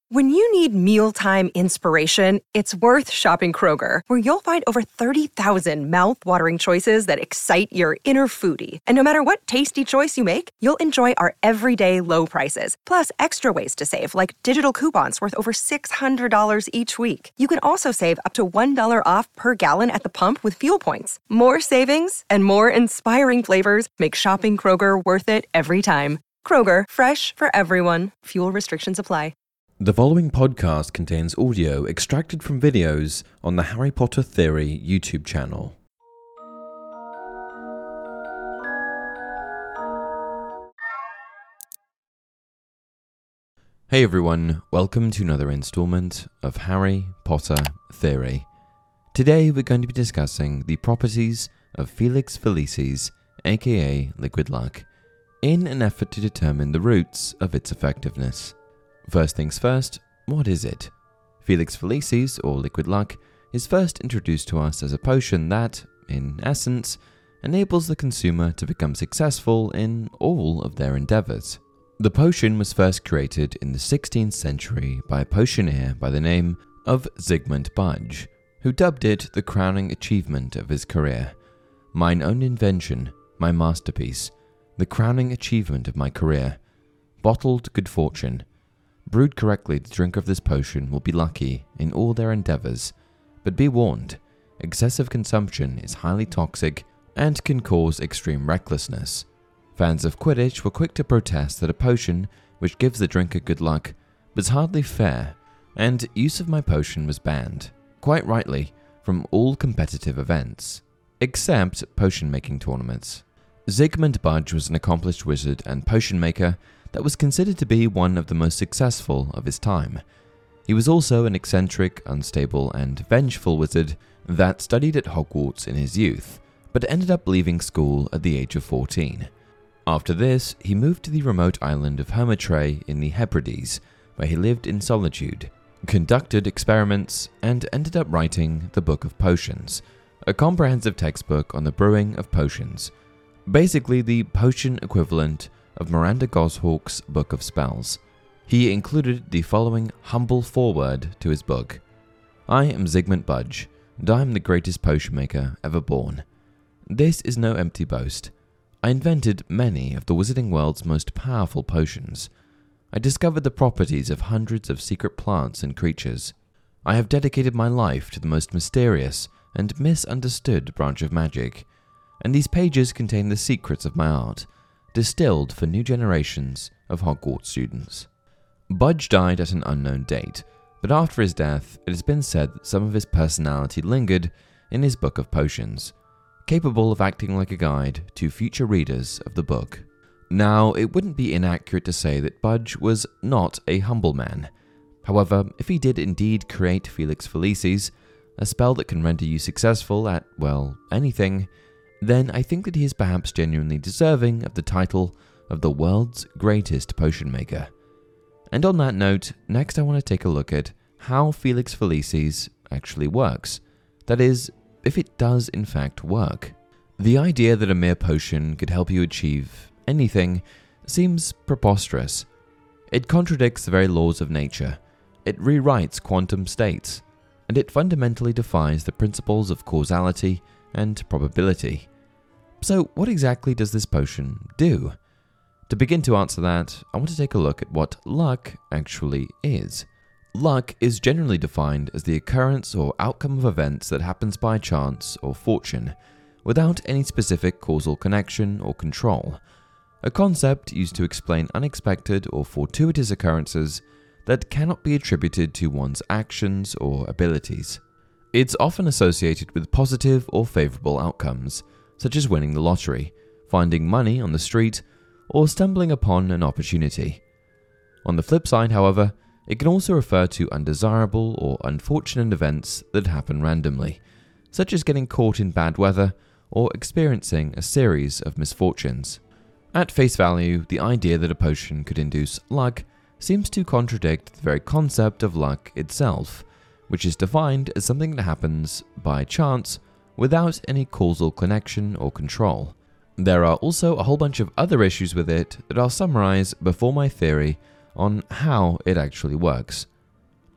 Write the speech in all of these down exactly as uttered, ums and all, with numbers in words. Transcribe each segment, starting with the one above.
When you need mealtime inspiration, it's worth shopping Kroger, where you'll find over thirty thousand mouth-watering choices that excite your inner foodie. And no matter what tasty choice you make, you'll enjoy our everyday low prices, plus extra ways to save, like digital coupons worth over six hundred dollars each week. You can also save up to one dollar off per gallon at the pump with fuel points. More savings and more inspiring flavors make shopping Kroger worth it every time. Kroger, fresh for everyone. Fuel restrictions apply. The following podcast contains audio extracted from videos on the Harry Potter Theory YouTube channel. Hey everyone, welcome to another installment of Harry Potter Theory. Today we're going to be discussing the properties of Felix Felicis, aka Liquid Luck, in an effort to determine the roots of its effectiveness. First things first, what is it? Felix Felicis, or Liquid Luck, is first introduced to us as a potion that, in essence, enables the consumer to become successful in all of their endeavors. The potion was first created in the sixteenth century by a potioneer by the name of Zygmunt Budge, who dubbed it the crowning achievement of his career. Mine own invention, my masterpiece, the crowning achievement of my career. Bottled good fortune. Brewed correctly, the drink of this potion will be lucky in all their endeavors, but be warned, excessive consumption is highly toxic and can cause extreme recklessness. Fans of Quidditch were quick to protest that a potion which gives the drinker good luck was hardly fair, and use of my potion was banned, quite rightly, from all competitive events, except potion-making tournaments. Zygmunt Budge was an accomplished wizard and potion maker that was considered to be one of the most successful of his time. He was also an eccentric, unstable, and vengeful wizard that studied at Hogwarts in his youth, but ended up leaving school at the age of fourteen. After this, he moved to the remote island of Hermitre in the Hebrides, where he lived in solitude, conducted experiments, and ended up writing the Book of Potions, a comprehensive textbook on the brewing of potions, basically the potion equivalent of Miranda Goshawk's Book of Spells. He included the following humble foreword to his book. I am Zygmunt Budge, and I am the greatest potion maker ever born. This is no empty boast. I invented many of the wizarding world's most powerful potions. I discovered the properties of hundreds of secret plants and creatures. I have dedicated my life to the most mysterious and misunderstood branch of magic, and these pages contain the secrets of my art, distilled for new generations of Hogwarts students. Budge died at an unknown date, but after his death, it has been said that some of his personality lingered in his Book of Potions, capable of acting like a guide to future readers of the book. Now, it wouldn't be inaccurate to say that Budge was not a humble man. However, if he did indeed create Felix Felicis, a spell that can render you successful at, well, anything, then I think that he is perhaps genuinely deserving of the title of the world's greatest potion maker. And on that note, next I want to take a look at how Felix Felicis actually works. That is, if it does in fact work. The idea that a mere potion could help you achieve anything seems preposterous. It contradicts the very laws of nature, it rewrites quantum states, and it fundamentally defies the principles of causality and probability. So what exactly does this potion do? To begin to answer that, I want to take a look at what luck actually is. Luck is generally defined as the occurrence or outcome of events that happens by chance or fortune, without any specific causal connection or control. A concept used to explain unexpected or fortuitous occurrences that cannot be attributed to one's actions or abilities. It's often associated with positive or favorable outcomes, such as winning the lottery, finding money on the street, or stumbling upon an opportunity. On the flip side, however, it can also refer to undesirable or unfortunate events that happen randomly, such as getting caught in bad weather or experiencing a series of misfortunes. At face value, the idea that a potion could induce luck seems to contradict the very concept of luck itself, which is defined as something that happens by chance without any causal connection or control. There are also a whole bunch of other issues with it that I'll summarize before my theory on how it actually works.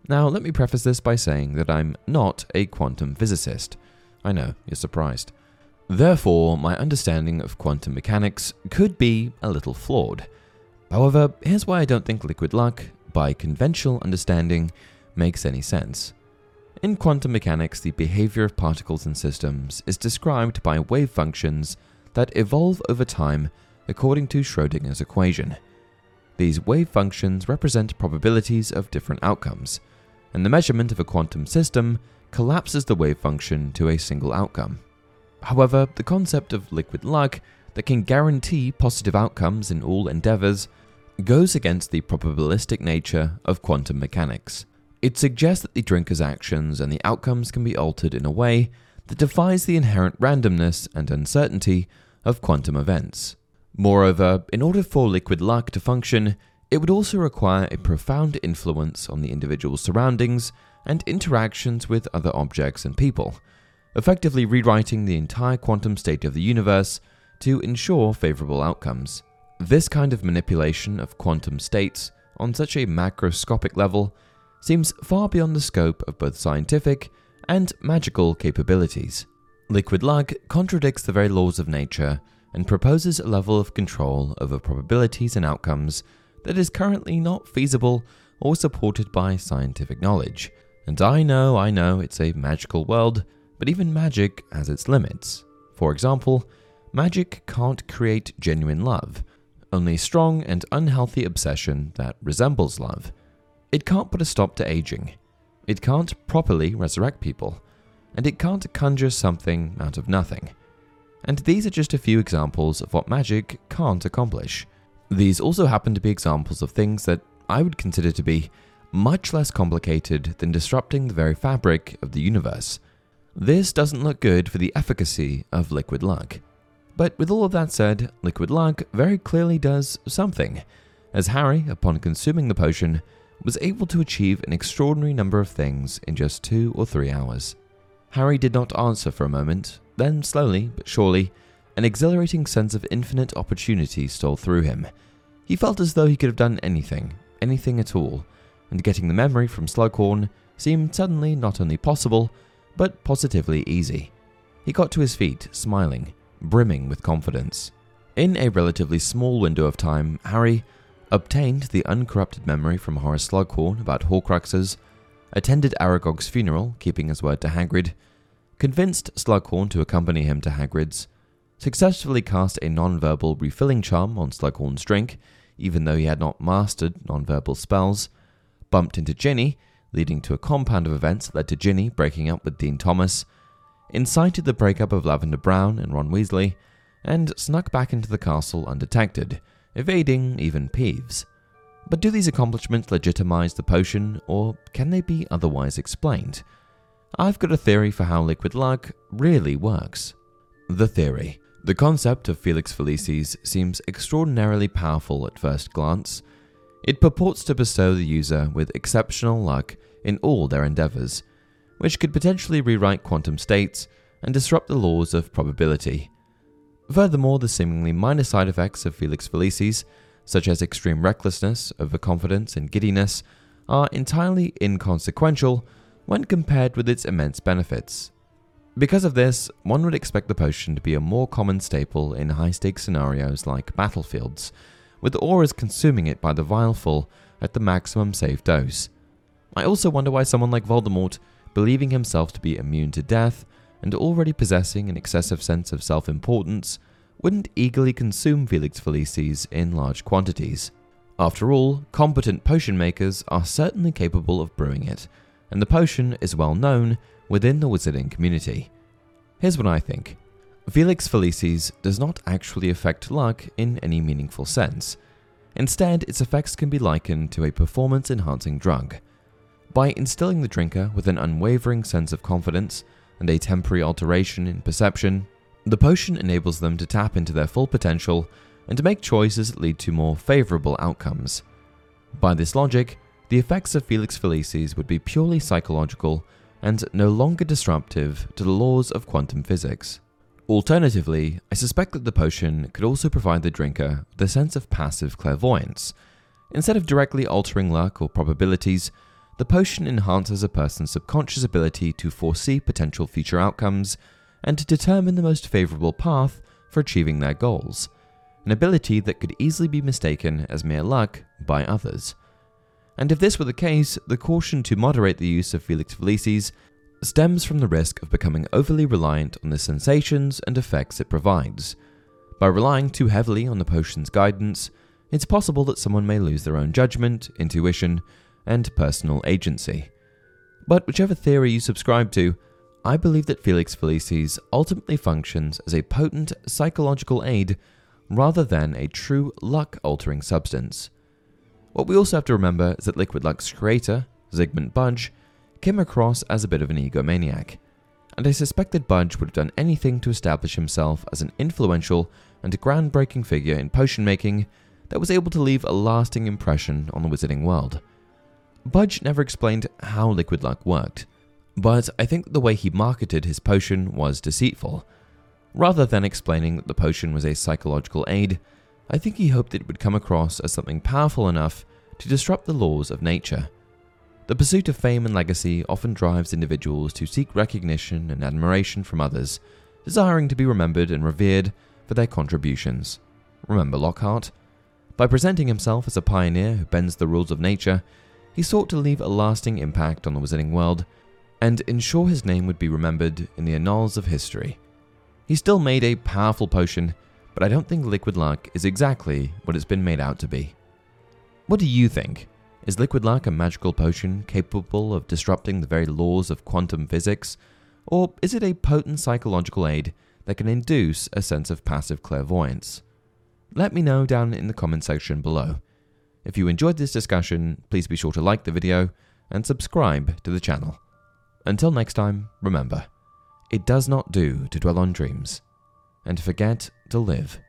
Now, let me preface this by saying that I'm not a quantum physicist. I know, you're surprised. Therefore, my understanding of quantum mechanics could be a little flawed. However, here's why I don't think liquid luck, by conventional understanding, makes any sense. In quantum mechanics, the behavior of particles and systems is described by wave functions that evolve over time according to Schrödinger's equation. These wave functions represent probabilities of different outcomes, and the measurement of a quantum system collapses the wave function to a single outcome. However, the concept of liquid luck that can guarantee positive outcomes in all endeavors goes against the probabilistic nature of quantum mechanics. It suggests that the drinker's actions and the outcomes can be altered in a way that defies the inherent randomness and uncertainty of quantum events. Moreover, in order for liquid luck to function, it would also require a profound influence on the individual's surroundings and interactions with other objects and people, effectively rewriting the entire quantum state of the universe to ensure favorable outcomes. This kind of manipulation of quantum states on such a macroscopic level seems far beyond the scope of both scientific and magical capabilities. Liquid luck contradicts the very laws of nature and proposes a level of control over probabilities and outcomes that is currently not feasible or supported by scientific knowledge. And I know, I know, it's a magical world, but even magic has its limits. For example, magic can't create genuine love, only strong and unhealthy obsession that resembles love. It can't put a stop to aging. It can't properly resurrect people. And it can't conjure something out of nothing. And these are just a few examples of what magic can't accomplish. These also happen to be examples of things that I would consider to be much less complicated than disrupting the very fabric of the universe. This doesn't look good for the efficacy of liquid luck. But with all of that said, liquid luck very clearly does something, as Harry, upon consuming the potion, was able to achieve an extraordinary number of things in just two or three hours. Harry did not answer for a moment, then slowly but surely, an exhilarating sense of infinite opportunity stole through him. He felt as though he could have done anything, anything at all, and getting the memory from Slughorn seemed suddenly not only possible, but positively easy. He got to his feet, smiling, brimming with confidence. In a relatively small window of time, Harry obtained the uncorrupted memory from Horace Slughorn about Horcruxes, attended Aragog's funeral, keeping his word to Hagrid, convinced Slughorn to accompany him to Hagrid's, successfully cast a non-verbal refilling charm on Slughorn's drink, even though he had not mastered non-verbal spells, bumped into Ginny, leading to a compound of events that led to Ginny breaking up with Dean Thomas, incited the breakup of Lavender Brown and Ron Weasley, and snuck back into the castle undetected, evading even Peeves. But do these accomplishments legitimize the potion, or can they be otherwise explained? I've got a theory for how liquid luck really works. The theory. The concept of Felix Felicis seems extraordinarily powerful at first glance. It purports to bestow the user with exceptional luck in all their endeavors, which could potentially rewrite quantum states and disrupt the laws of probability. Furthermore, the seemingly minor side effects of Felix Felicis, such as extreme recklessness, overconfidence, and giddiness, are entirely inconsequential when compared with its immense benefits. Because of this, one would expect the potion to be a more common staple in high-stakes scenarios like battlefields, with Aurors consuming it by the vialful at the maximum safe dose. I also wonder why someone like Voldemort, believing himself to be immune to death and already possessing an excessive sense of self-importance, wouldn't eagerly consume Felix Felicis in large quantities. After all, competent potion makers are certainly capable of brewing it, and the potion is well known within the wizarding community. Here's what I think. Felix Felicis does not actually affect luck in any meaningful sense. Instead, its effects can be likened to a performance-enhancing drug. By instilling the drinker with an unwavering sense of confidence and a temporary alteration in perception, the potion enables them to tap into their full potential and to make choices that lead to more favorable outcomes. By this logic, the effects of Felix Felicis would be purely psychological and no longer disruptive to the laws of quantum physics. Alternatively, I suspect that the potion could also provide the drinker with a sense of passive clairvoyance. Instead of directly altering luck or probabilities, The potion enhances a person's subconscious ability to foresee potential future outcomes and to determine the most favorable path for achieving their goals, an ability that could easily be mistaken as mere luck by others. And if this were the case, the caution to moderate the use of Felix Felicis stems from the risk of becoming overly reliant on the sensations and effects it provides. By relying too heavily on the potion's guidance, it's possible that someone may lose their own judgment, intuition, and personal agency. But whichever theory you subscribe to, I believe that Felix Felicis ultimately functions as a potent psychological aid rather than a true luck-altering substance. What we also have to remember is that Liquid Luck's creator, Zygmunt Budge, came across as a bit of an egomaniac, and I suspect that Budge would have done anything to establish himself as an influential and groundbreaking figure in potion making that was able to leave a lasting impression on the wizarding world. Budge never explained how Liquid Luck worked, but I think that the way he marketed his potion was deceitful. Rather than explaining that the potion was a psychological aid, I think he hoped it would come across as something powerful enough to disrupt the laws of nature. The pursuit of fame and legacy often drives individuals to seek recognition and admiration from others, desiring to be remembered and revered for their contributions. Remember Lockhart? By presenting himself as a pioneer who bends the rules of nature, he sought to leave a lasting impact on the wizarding world and ensure his name would be remembered in the annals of history. He still made a powerful potion, but I don't think Liquid Luck is exactly what it's been made out to be. What do you think? Is Liquid Luck a magical potion capable of disrupting the very laws of quantum physics, or is it a potent psychological aid that can induce a sense of passive clairvoyance? Let me know down in the comment section below. If you enjoyed this discussion, please be sure to like the video and subscribe to the channel. Until next time, remember, it does not do to dwell on dreams and to forget to live.